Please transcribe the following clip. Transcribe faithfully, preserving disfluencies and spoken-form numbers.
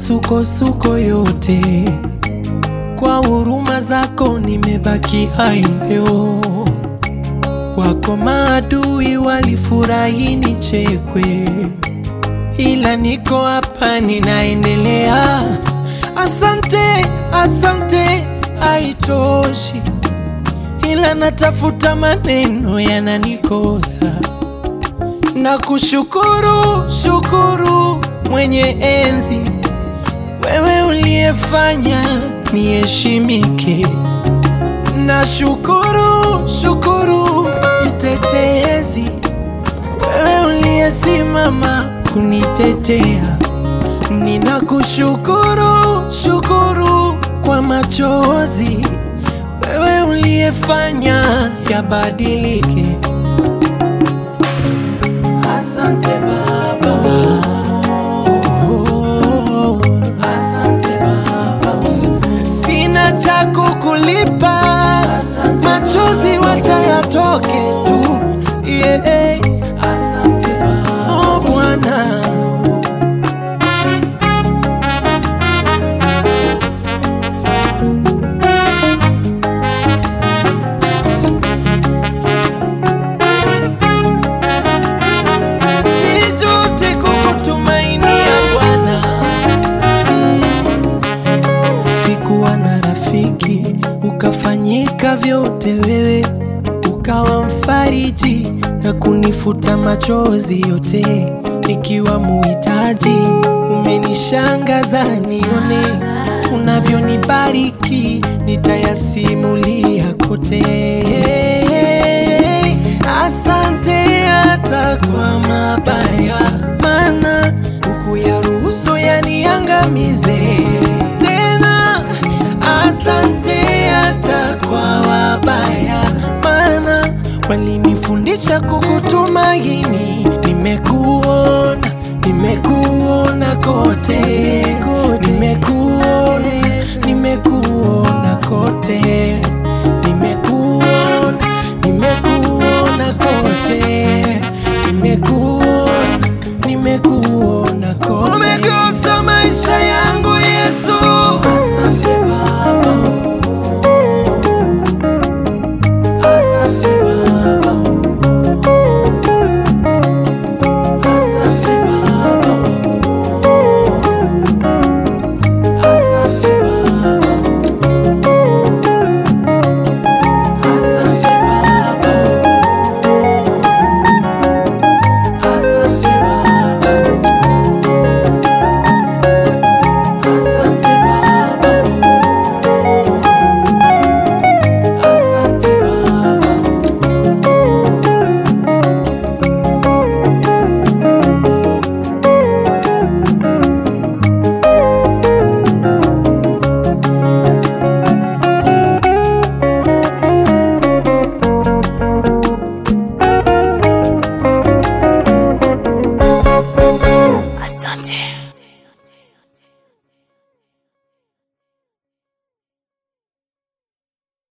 misukosuko yote, kwa huruma zako nimebaki hai leo. Wako maadui walifurahi nichekwe, ila niko hapa ninaendelea. Asante, asante haitoshi, ila natafuta maneno yananikosa. Na kushukuru, shukuru mwenye enzi, wewe uliyefanya niheshimike. Na shukuru, shukuru mtetezi, wewe uliyesimama kunitetea. Ninakushukuru, shukuru kwa machozi, wewe uliyefanya yabadilike. Asante Baba, oh, asante Baba, sina cha kukulipa, machozi wacha yatoke tu, yeah. Asante Baba, oh Bwana. Ukafanyika vyote wewe, ukawa mfariji na kunifuta machozi yote. Nikiwa muhitaji umenishangaza, nione unavyonibariki, nitayasimulia kote. Asante hata kwa mabaya, maana hukuyaruhusu yaniangamize tena. Asante hata kwa wabaya, maana walinifundisha kukutumaini. Nimekuona, nimekuona kote,